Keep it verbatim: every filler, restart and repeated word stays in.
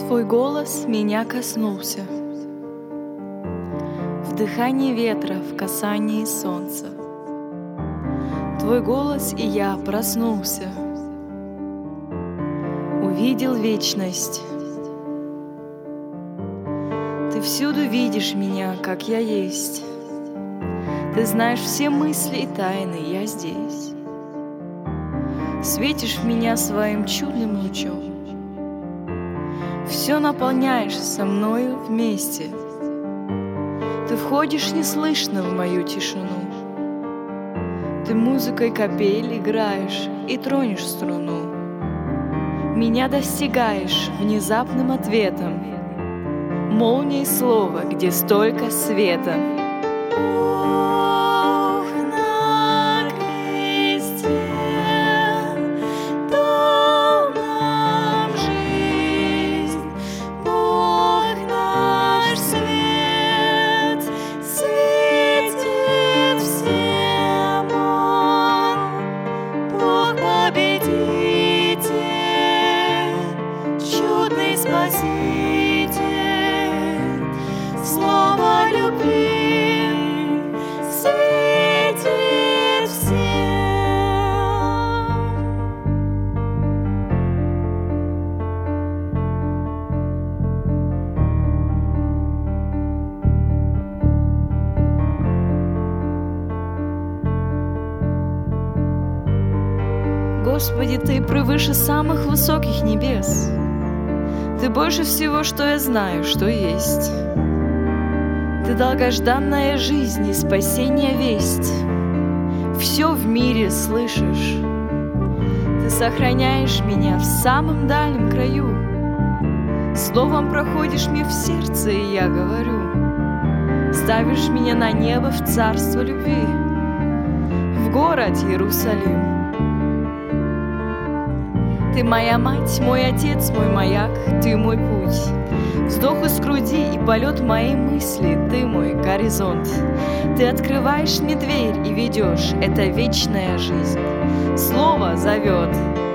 Твой голос меня коснулся. В дыхании ветра, в касании солнца. Твой голос, и я проснулся. Увидел вечность. Ты всюду видишь меня, как я есть. Ты знаешь все мысли и тайны, я здесь. Светишь в меня своим чудным лучом. Все наполняешь со мною вместе. Ты входишь неслышно в мою тишину. Ты музыкой капель играешь и тронешь струну. Меня достигаешь внезапным ответом, молнией слова, где столько света. Бог на кресте дал нам жизнь, Бог наш свет светит всем Он, Бог победитель, чудный Спаситель, слово любви светит всем. Господи, Ты превыше самых высоких небес. Ты больше всего, что я знаю, что есть. Ты долгожданная жизнь и спасение весть. Все в мире слышишь. Ты сохраняешь меня в самом дальнем краю. Словом проходишь мне в сердце, и я говорю. Ставишь меня на небо в царство любви, в город Иерусалим. Ты моя мать, мой отец, мой маяк, Ты мой путь. Вздох из груди и полет моей мысли, Ты мой горизонт. Ты открываешь мне дверь и ведешь, это вечная жизнь. Слово зовет.